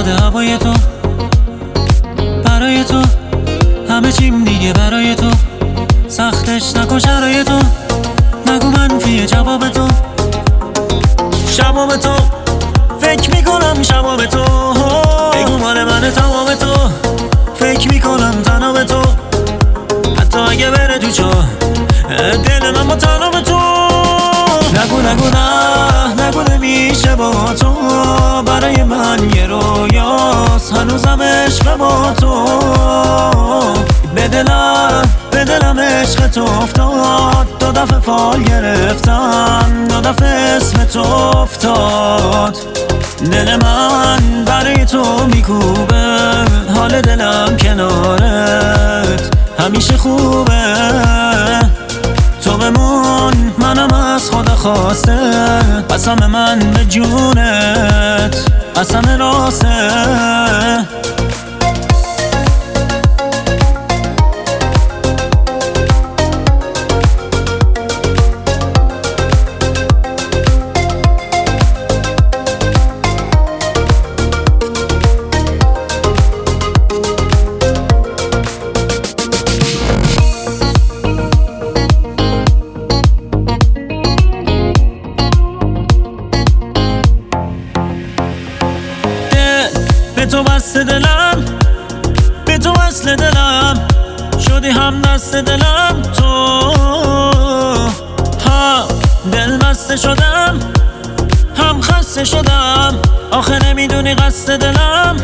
اومده هوای تو، برای تو همه چیم دیگه برای تو، سختش نکن شرای تو، نگو منفیه جواب تو، شباب تو فکر میکنم شباب تو، بگو مال منه تمام تو، فکر میکنم تنها به تو، حتی اگه بره تو چاه دل من با تنها به تو، نگو نگو نمیشه با تو، برای من یه رویاست هنوزم عشق با تو، به دلم عشق تو افتاد، دو دفعه فال گرفتم، دو دفعه اسم تو افتاد، دل من برای تو میکوبه، حال دلم کنارت همیشه خوبه، تو بمون منم از خدا خواسته، قسم من به جونت قسم راسته. به تو بسته دلم، به تو وصل دلم، شدی هم دست دلم، تو هم دل بسته شدم هم خسته شدم، آخه نمیدونی قصد دلم،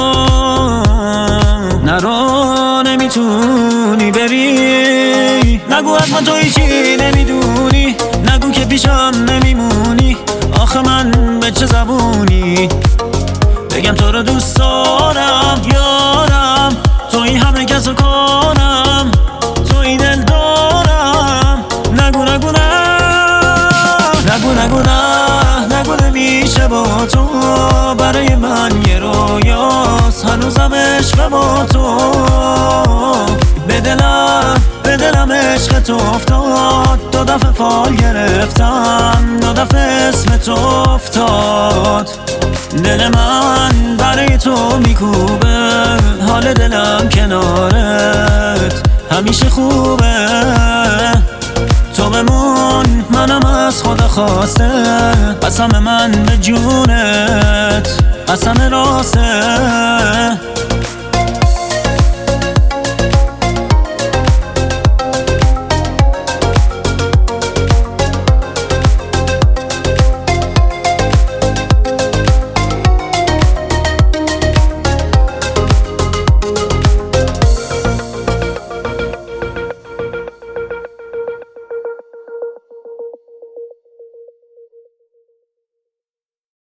نرو نمیتونی بری، نگو از من تو هیچی نمیدونی، نگو که پیشم نمیمونی، آخه من به چه زبونی بگم تو رو دوست دارم یارم، توی همه کسو کنم، توی دل دارم، نگو نمیشه با تو، برای من یه رویاست هنوزم عشق با تو، به دلم عشق تو افتاد، دو دفعه فال گرفتم، دو دفعه اسم تو افتاد، دل من برای تو میکوبه، حال دلم کنارت همیشه خوبه، تو بمون منم از خدا خواسته، قسم من به جونت قسم راسته.